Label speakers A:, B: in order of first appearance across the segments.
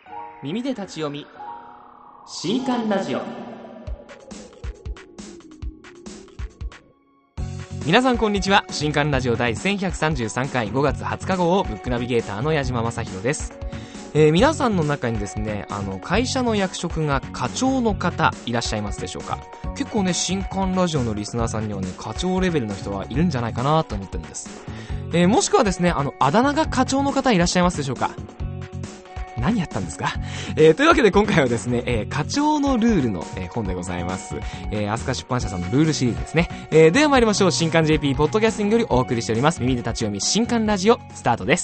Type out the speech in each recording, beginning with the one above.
A: 耳で立ち読み新刊ラジオ。皆さんこんにちは。新刊ラジオ第1133回5月20日号をブックナビゲーターの矢島正宏です。皆さんの中にですね、会社の役職が課長の方いらっしゃいますでしょうか。結構ね、新刊ラジオのリスナーさんにはね、課長レベルの人はいるんじゃないかなと思ってるんです。もしくはですね、あだ名が課長の方いらっしゃいますでしょうか。何やったんですか。というわけで今回はですね、課長のルールの、本でございます。飛鳥出版社さんのルールシリーズですね。では参りましょう。新刊 JP ポッドキャスティングよりお送りしております耳で立ち読み新刊ラジオスタートです。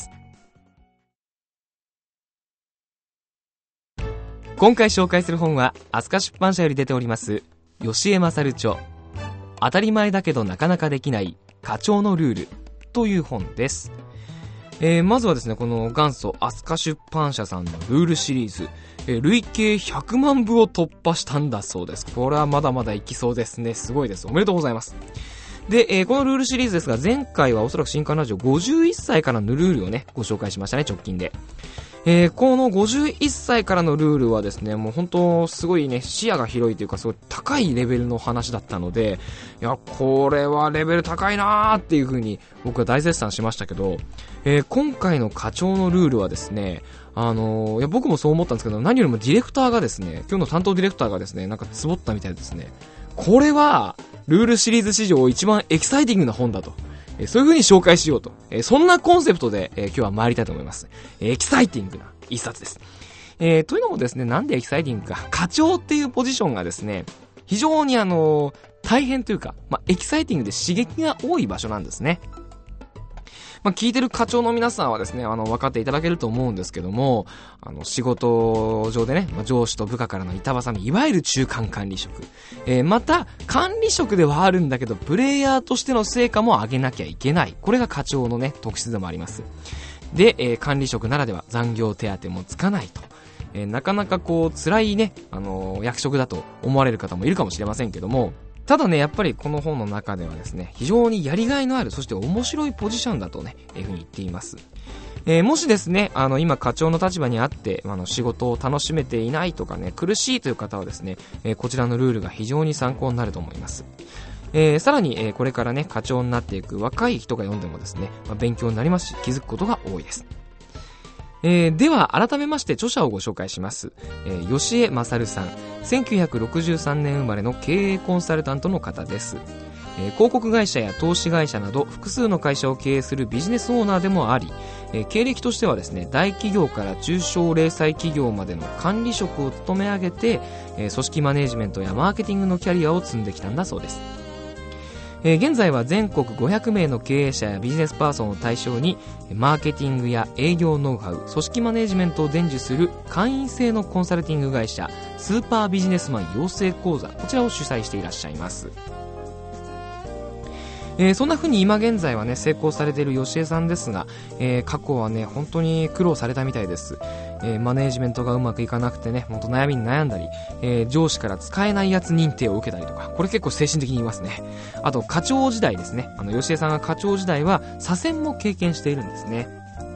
A: 今回紹介する本は飛鳥出版社より出ております吉江勝著当たり前だけどなかなかできない課長のルールという本です。まずはですね、この元祖飛鳥出版社さんのルールシリーズ、累計100万部を突破したんだそうです。これはまだまだいきそうですね。すごいです。おめでとうございます。で、このルールシリーズですが、前回はおそらく新刊ラジオ51歳からのルールをね、ご紹介しましたね、直近で。この51歳からのルールはですね、もう本当すごいね、視野が広いというか、すごい高いレベルの話だったので、いや、これはレベル高いなーっていう風に僕は大絶賛しましたけど、今回の課長のルールはですね、いや僕もそう思ったんですけど、何よりもディレクターがですね、今日の担当ディレクターがですね、なんかつぼったみたいですね。これは、ルールシリーズ史上一番エキサイティングな本だと。そういう風に紹介しようと。そんなコンセプトで、今日は参りたいと思います。エキサイティングな一冊です。というのもですね、なんでエキサイティングか。課長っていうポジションがですね、非常に大変というか、エキサイティングで刺激が多い場所なんですね。聞いてる課長の皆さんはですね、分かっていただけると思うんですけども、仕事上でね、上司と部下からの板挟み、いわゆる中間管理職。また、管理職ではあるんだけど、プレイヤーとしての成果も上げなきゃいけない。これが課長のね、特質でもあります。で、管理職ならでは残業手当もつかないと。なかなか辛いね、役職だと思われる方もいるかもしれませんけども、ただね、やっぱりこの本の中ではですね、非常にやりがいのある、そして面白いポジションだとね、いうふうに言っています。もしですね、今課長の立場にあって、仕事を楽しめていないとかね、苦しいという方はですね、こちらのルールが非常に参考になると思います。さらに、これからね、課長になっていく若い人が読んでもですね、勉強になりますし、気づくことが多いです。では改めまして著者をご紹介します。吉江勝さん、1963年生まれの経営コンサルタントの方です。広告会社や投資会社など複数の会社を経営するビジネスオーナーでもあり、経歴としてはですね、大企業から中小零細企業までの管理職を務め上げて、組織マネジメントやマーケティングのキャリアを積んできたんだそうです。現在は全国500名の経営者やビジネスパーソンを対象にマーケティングや営業ノウハウ、組織マネジメントを伝授する会員制のコンサルティング会社スーパービジネスマン養成講座、こちらを主催していらっしゃいます。そんな風に今現在はね、成功されている吉江さんですが、過去はね、本当に苦労されたみたいです。マネージメントがうまくいかなくてね、本当悩みに悩んだり、上司から使えないやつ認定を受けたりとか、これ結構精神的に言いますね。あと課長時代ですね、吉江さんが課長時代は左遷も経験しているんですね。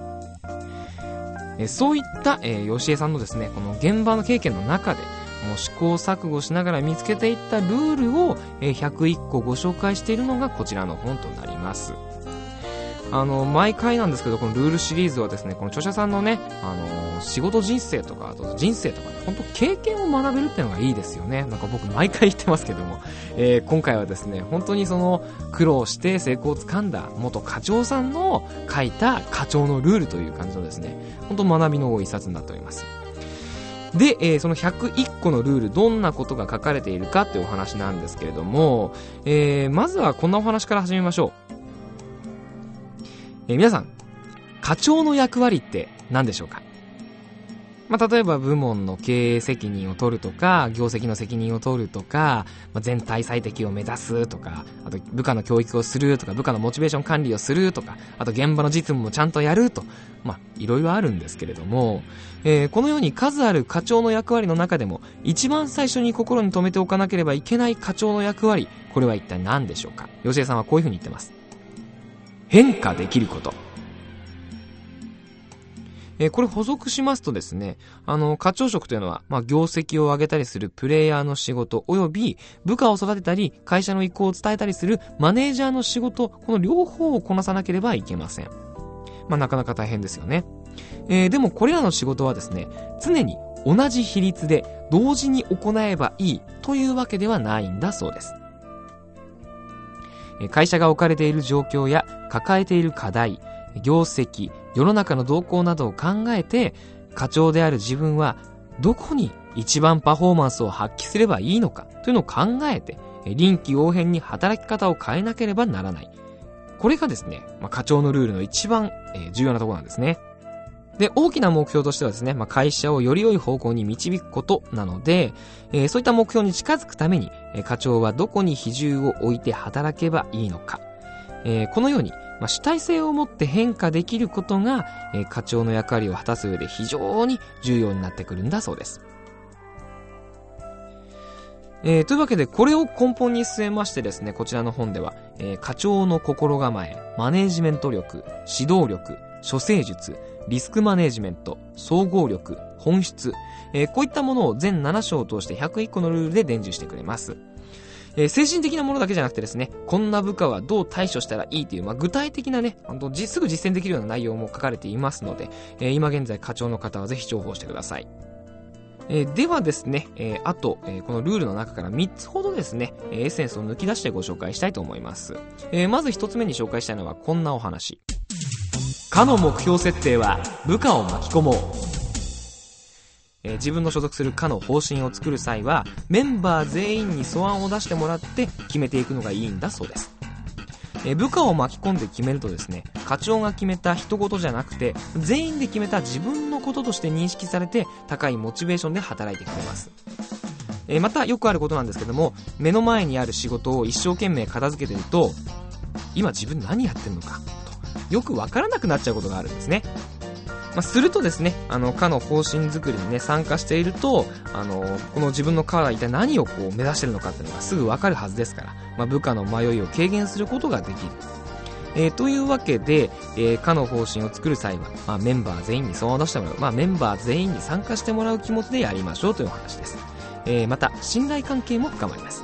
A: そういった、吉江さんのですね、この現場の経験の中でもう試行錯誤しながら見つけていったルールを、101個ご紹介しているのがこちらの本となります。毎回なんですけど、このルールシリーズはですね、この著者さんのね、仕事人生とか、あと人生とかね、本当経験を学べるっていうのがいいですよね。なんか僕毎回言ってますけども、今回はですね、本当にその苦労して成功をつかんだ元課長さんの書いた課長のルールという感じのですね、本当学びの多い一冊になっております。で、その101個のルール、どんなことが書かれているかっていうお話なんですけれども、まずはこんなお話から始めましょう。皆さん、課長の役割って何でしょうか。例えば部門の経営責任を取るとか、業績の責任を取るとか、全体最適を目指すとか、あと部下の教育をするとか、部下のモチベーション管理をするとか、あと現場の実務もちゃんとやると、いろいろあるんですけれども、このように数ある課長の役割の中でも、一番最初に心に留めておかなければいけない課長の役割、これは一体何でしょうか。吉江さんはこういうふうに言ってます。変化できること。 これ補足しますとですね、課長職というのは、業績を上げたりするプレイヤーの仕事、および部下を育てたり、会社の意向を伝えたりするマネージャーの仕事、この両方をこなさなければいけません。なかなか大変ですよね。でもこれらの仕事はですね、常に同じ比率で同時に行えばいいというわけではないんだそうです。会社が置かれている状況や抱えている課題、業績、世の中の動向などを考えて、課長である自分はどこに一番パフォーマンスを発揮すればいいのかというのを考えて、臨機応変に働き方を変えなければならない。これがですね、課長のルールの一番重要なところなんですね。で、大きな目標としてはですね、会社をより良い方向に導くことなので、そういった目標に近づくために、課長はどこに比重を置いて働けばいいのか。このように、主体性を持って変化できることが、課長の役割を果たす上で非常に重要になってくるんだそうです。というわけで、これを根本に据えましてですね、こちらの本では、課長の心構え、マネージメント力、指導力、処世術、リスクマネージメント、総合力、本質、こういったものを全7章を通して101個のルールで伝授してくれます。精神的なものだけじゃなくてですね、こんな部下はどう対処したらいいという、具体的なね、すぐ実践できるような内容も書かれていますので、今現在課長の方はぜひ重宝してください。ではですね、あと、このルールの中から3つほどですね、エッセンスを抜き出してご紹介したいと思います。まず1つ目に紹介したいのはこんなお話。課の目標設定は部下を巻き込もう。自分の所属する課の方針を作る際は、メンバー全員に素案を出してもらって決めていくのがいいんだそうです。部下を巻き込んで決めるとですね、課長が決めた人事じゃなくて、全員で決めた自分のこととして認識されて、高いモチベーションで働いてくれます。またよくあることなんですけども、目の前にある仕事を一生懸命片付けてると、今自分何やってんのかとよくわからなくなっちゃうことがあるんですね。するとですね、課の方針作りにね、参加していると、この自分の課が一体何を目指しているのかっていうのがすぐわかるはずですから、部下の迷いを軽減することができる。というわけで、課の方針を作る際は、メンバー全員に相談を出してもらう、メンバー全員に参加してもらう気持ちでやりましょうというお話です。また、信頼関係も深まります。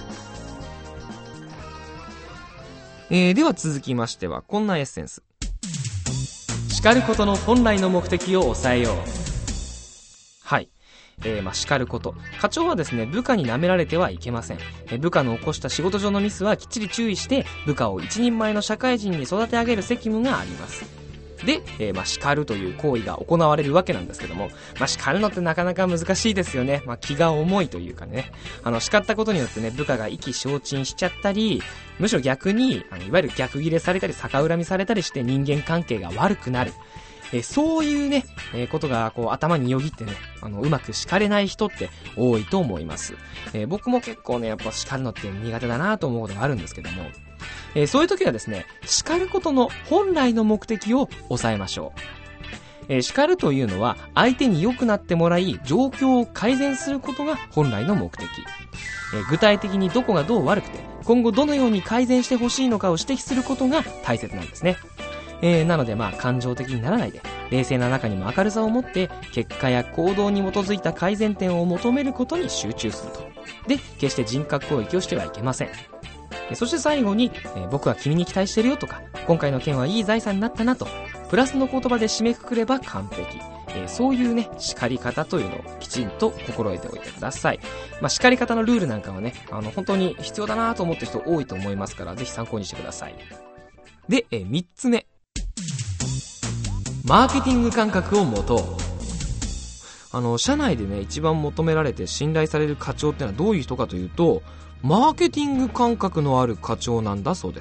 A: では続きましては、こんなエッセンス。叱ることの本来の目的を抑えよう。はい。叱ること。課長はですね、部下に舐められてはいけません。部下の起こした仕事上のミスはきっちり注意して、部下を一人前の社会人に育て上げる責務があります。で、叱るという行為が行われるわけなんですけども、叱るのってなかなか難しいですよね。気が重いというかね。叱ったことによってね、部下が意気消沈しちゃったり、むしろ逆に、いわゆる逆ギレされたり逆恨みされたりして人間関係が悪くなる。そういうね、ことが頭によぎってね、うまく叱れない人って多いと思います。僕も結構ね、やっぱ叱るのって苦手だなと思うことがあるんですけども、そういう時はですね、叱ることの本来の目的を抑えましょう。叱るというのは相手に良くなってもらい状況を改善することが本来の目的。具体的にどこがどう悪くて今後どのように改善してほしいのかを指摘することが大切なんですね。なので感情的にならないで冷静な中にも明るさを持って結果や行動に基づいた改善点を求めることに集中すると。で、決して人格攻撃をしてはいけません。そして最後に、僕は君に期待してるよとか、今回の件はいい財産になったなとプラスの言葉で締めくくれば完璧。そういうね、叱り方というのをきちんと心得ておいてください。叱り方のルールなんかはね、本当に必要だなと思ってる人多いと思いますから、ぜひ参考にしてください。で、3つ目。マーケティング感覚を持とう。社内でね、一番求められて信頼される課長ってのはどういう人かというと、マーケティング感覚のある課長なんだそうです。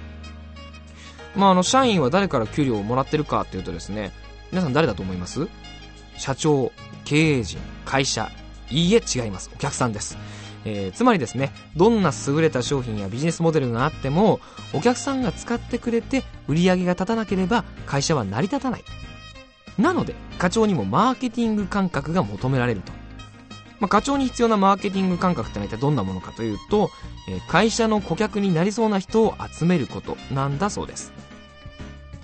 A: 社員は誰から給料をもらってるかっていうとですね、皆さん誰だと思います？社長、経営陣、会社。いいえ、違います。お客さんです。つまりですね、どんな優れた商品やビジネスモデルがあっても、お客さんが使ってくれて売り上げが立たなければ会社は成り立たない。なので、課長にもマーケティング感覚が求められると。課長に必要なマーケティング感覚ってのは一体どんなものかというと、会社の顧客になりそうな人を集めることなんだそうです。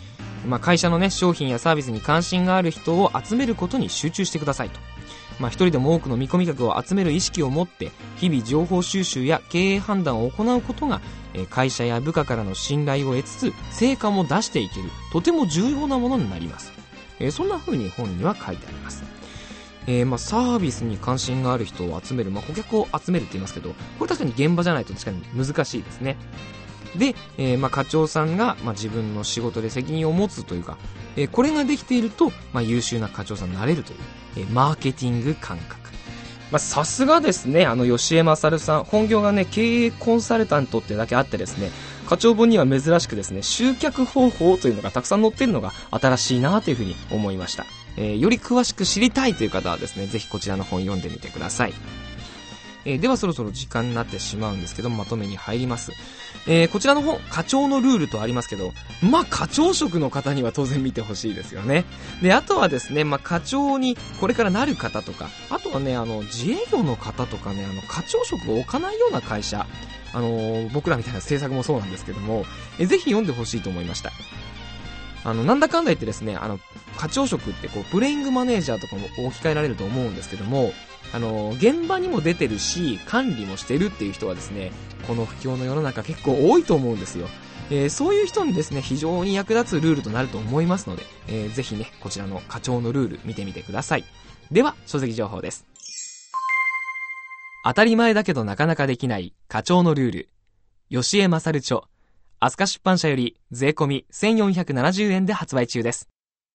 A: 会社のね、商品やサービスに関心がある人を集めることに集中してくださいと。一人でも多くの見込み客を集める意識を持って日々情報収集や経営判断を行うことが会社や部下からの信頼を得つつ成果も出していけるとても重要なものになります。そんな風に本には書いてあります。サービスに関心がある人を集める、顧客を集めるって言いますけど、これ確かに現場じゃないと確かに難しいですね。で、課長さんが、自分の仕事で責任を持つというか、これができていると、優秀な課長さんになれるという、マーケティング感覚。さすがですね、吉江勝さん、本業がね、経営コンサルタントってだけあってですね、課長本には珍しくですね、集客方法というのがたくさん載っているのが新しいなというふうに思いました。より詳しく知りたいという方はですね、ぜひこちらの本読んでみてください。ではそろそろ時間になってしまうんですけど、まとめに入ります。こちらの本、課長のルールとありますけど、課長職の方には当然見てほしいですよね。で、あとはですね、課長にこれからなる方とか、あとはね、自営業の方とかね、課長職を置かないような会社、僕らみたいな制作もそうなんですけども、ぜひ読んでほしいと思いました。なんだかんだ言ってですね、課長職ってプレイングマネージャーとかも置き換えられると思うんですけども、現場にも出てるし、管理もしてるっていう人はですね、この不況の世の中結構多いと思うんですよ。そういう人にですね、非常に役立つルールとなると思いますので、ぜひね、こちらの課長のルール見てみてください。では、書籍情報です。当たり前だけどなかなかできない課長のルール。吉江勝著。飛鳥出版社より税込み1470円で発売中です。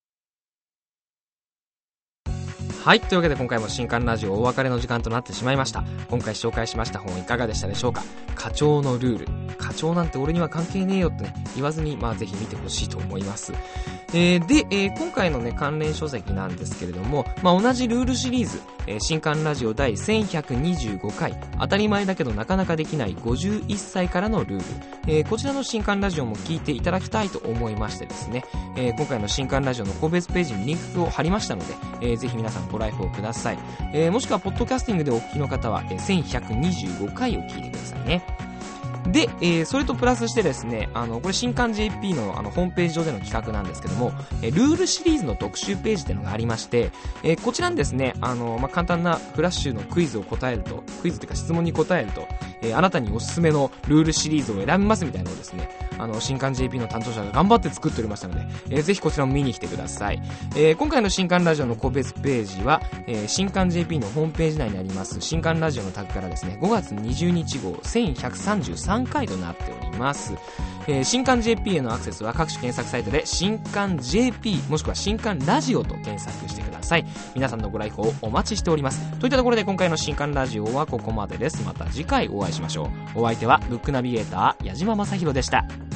A: はい、というわけで今回も新刊ラジオお別れの時間となってしまいました。今回紹介しました本いかがでしたでしょうか。課長のルール。課長なんて俺には関係ねえよってね、言わずにぜひ見てほしいと思います。で、今回のね、関連書籍なんですけれども、同じルールシリーズ、新刊ラジオ第1125回、当たり前だけどなかなかできない51歳からのルール。こちらの新刊ラジオも聞いていただきたいと思いましてですね、今回の新刊ラジオの個別ページにリンクを貼りましたので、ぜひ皆さんご来訪ください。もしくはポッドキャスティングでお聞きの方は、1125回を聞いてくださいね。で、それとプラスしてですね、これ新刊 JP のホームページ上での企画なんですけども、ルールシリーズの特集ページっていうのがありまして、こちらにですね、簡単なフラッシュのクイズを答えると、クイズというか質問に答えると、あなたにおすすめのルールシリーズを選びますみたいなのをですね、新刊 JP の担当者が頑張って作っておりましたので、ぜひこちらも見に来てください。今回の新刊ラジオの個別ページは、新刊 JP のホームページ内にあります新刊ラジオのタグからですね、5月20日号1133回となっております。新刊 JP へのアクセスは各種検索サイトで新刊 JP もしくは新刊ラジオと検索してください。皆さんのご来訪をお待ちしております。といったところで今回の新刊ラジオはここまでです。また次回お会いしましょう。お相手はブックナビゲーター矢島正宏でした。